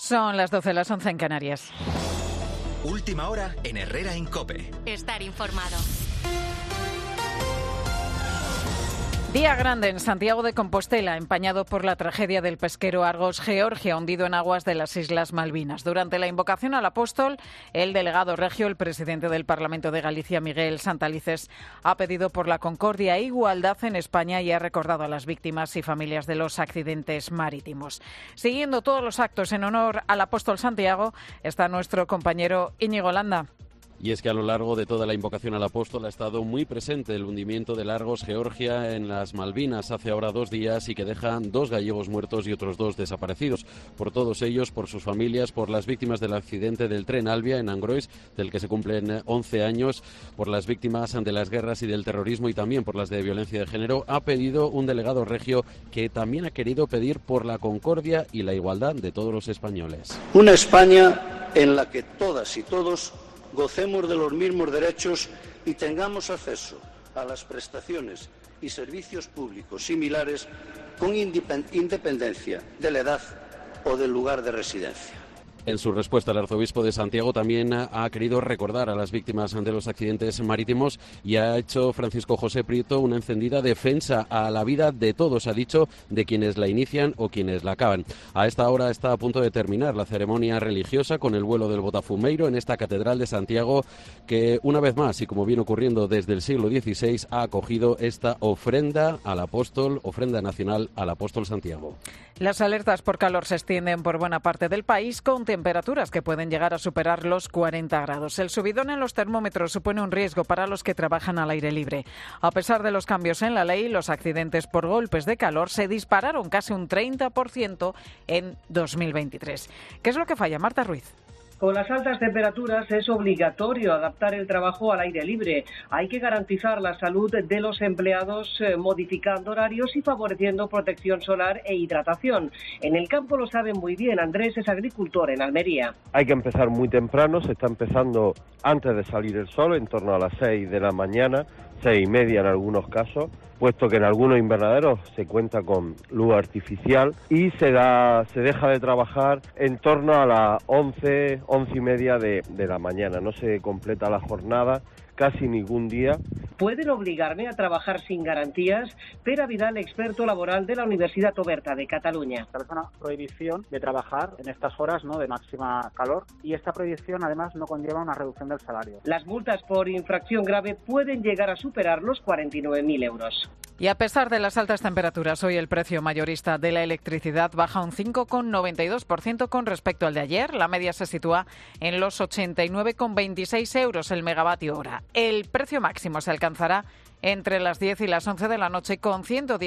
Son las 12, las 11 en Canarias. Última hora en Herrera en COPE. Estar informado. Día grande en Santiago de Compostela, empañado por la tragedia del pesquero Argos Georgia, hundido en aguas de las Islas Malvinas. Durante la invocación al apóstol, el delegado regio, el presidente del Parlamento de Galicia, Miguel Santalices, ha pedido por la concordia e igualdad en España y ha recordado a las víctimas y familias de los accidentes marítimos. Siguiendo todos los actos en honor al apóstol Santiago está nuestro compañero Íñigo Landa. Y es que a lo largo de toda la invocación al apóstol ha estado muy presente el hundimiento del Argos Georgia en las Malvinas hace ahora 2 días y que deja 2 gallegos muertos y otros 2 desaparecidos. Por todos ellos, por sus familias, por las víctimas del accidente del tren Albia en Angrois, del que se cumplen 11 años, por las víctimas de las guerras y del terrorismo y también por las de violencia de género, ha pedido un delegado regio que también ha querido pedir por la concordia y la igualdad de todos los españoles. Una España en la que todas y todos gocemos de los mismos derechos y tengamos acceso a las prestaciones y servicios públicos similares con independencia de la edad o del lugar de residencia. En su respuesta, el arzobispo de Santiago también ha querido recordar a las víctimas de los accidentes marítimos y ha hecho Francisco José Prieto una encendida defensa a la vida de todos, ha dicho, de quienes la inician o quienes la acaban. A esta hora está a punto de terminar la ceremonia religiosa con el vuelo del Botafumeiro en esta catedral de Santiago que, una vez más, y como viene ocurriendo desde el siglo XVI, ha acogido esta ofrenda al apóstol, ofrenda nacional al apóstol Santiago. Las alertas por calor se extienden por buena parte del país con temperaturas que pueden llegar a superar los 40 grados. El subidón en los termómetros supone un riesgo para los que trabajan al aire libre. A pesar de los cambios en la ley, los accidentes por golpes de calor se dispararon casi un 30% en 2023. ¿Qué es lo que falla, Marta Ruiz? Con las altas temperaturas es obligatorio adaptar el trabajo al aire libre. Hay que garantizar la salud de los empleados modificando horarios y favoreciendo protección solar e hidratación. En el campo lo saben muy bien. Andrés es agricultor en Almería. Hay que empezar muy temprano, se está empezando antes de salir el sol, en torno a las 6 de la mañana, 6:30 en algunos casos, puesto que en algunos invernaderos se cuenta con luz artificial y se deja de trabajar en torno a las 11:30 de la mañana. No se completa la jornada casi ningún día. ¿Pueden obligarme a trabajar sin garantías? Pere Vidal, experto laboral de la Universidad Oberta de Cataluña. Es una prohibición de trabajar en estas horas, ¿no?, de máxima calor, y esta prohibición además no conlleva una reducción del salario. Las multas por infracción grave pueden llegar a superar los 49.000 euros. Y a pesar de las altas temperaturas, hoy el precio mayorista de la electricidad baja un 5,92% con respecto al de ayer. La media se sitúa en los 89,26 euros el megavatio hora. El precio máximo se alcanzará entre las 10 y las 11 de la noche con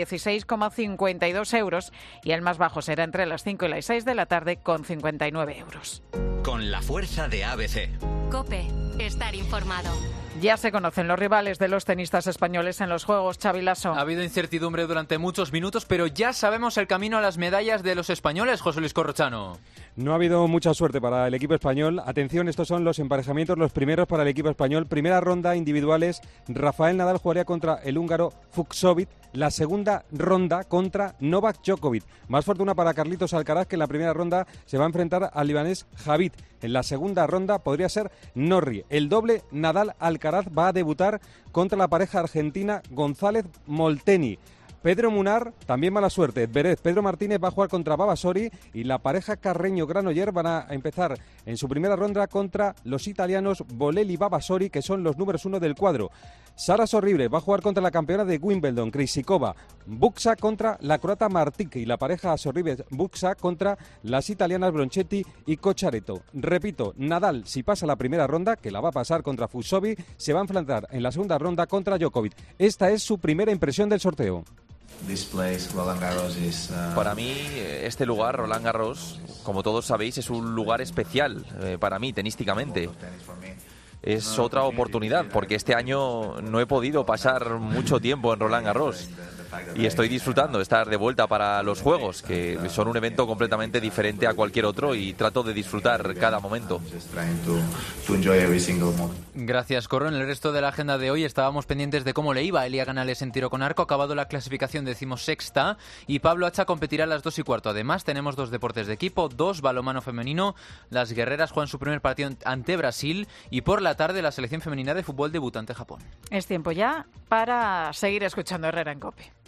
116,52 euros y el más bajo será entre las 5 y las 6 de la tarde con 59 euros. Con la fuerza de ABC. COPE. Estar informado. Ya se conocen los rivales de los tenistas españoles en los Juegos, Xavi Lasso. Ha habido incertidumbre durante muchos minutos, pero ya sabemos el camino a las medallas de los españoles, José Luis Corrochano. No ha habido mucha suerte para el equipo español. Atención, estos son los emparejamientos, los primeros para el equipo español. Primera ronda individuales, Rafael Nadal jugaría contra el húngaro Fucsovic. La segunda ronda contra Novak Djokovic. Más fortuna para Carlitos Alcaraz, que en la primera ronda se va a enfrentar al libanés Javid. En la segunda ronda podría ser Norrie. El doble Nadal-Alcaraz va a debutar contra la pareja argentina González-Molteni. Pedro Munar, también mala suerte. Zverev, Pedro Martínez va a jugar contra Babasori y la pareja Carreño-Granoller van a empezar en su primera ronda contra los italianos Bolelli-Babasori, que son los números 1 del cuadro. Sara Sorribes va a jugar contra la campeona de Wimbledon, Krejcikova. Buxa contra la croata Martic y la pareja Sorribes-Buxa contra las italianas Bronchetti y Cocciaretto. Repito, Nadal, si pasa la primera ronda, que la va a pasar contra Fucsovic, se va a enfrentar en la segunda ronda contra Djokovic. Esta es su primera impresión del sorteo. Para mí, este lugar, Roland Garros, como todos sabéis, es un lugar especial para mí, tenísticamente. Es otra oportunidad, porque este año no he podido pasar mucho tiempo en Roland Garros. y estoy disfrutando de estar de vuelta para los Juegos, que son un evento completamente diferente a cualquier otro, y trato de disfrutar cada momento. Gracias, Corro. En el resto de la agenda de hoy estábamos pendientes de cómo le iba a Elia Canales en tiro con arco. Ha acabado la clasificación 16ª y Pablo Hacha competirá a las 2:15. Además, tenemos 2 deportes de equipo, 2 balonmano femenino. Las guerreras juegan su primer partido ante Brasil y por la tarde la selección femenina de fútbol debuta ante Japón. Es tiempo ya para seguir escuchando Herrera en COPE.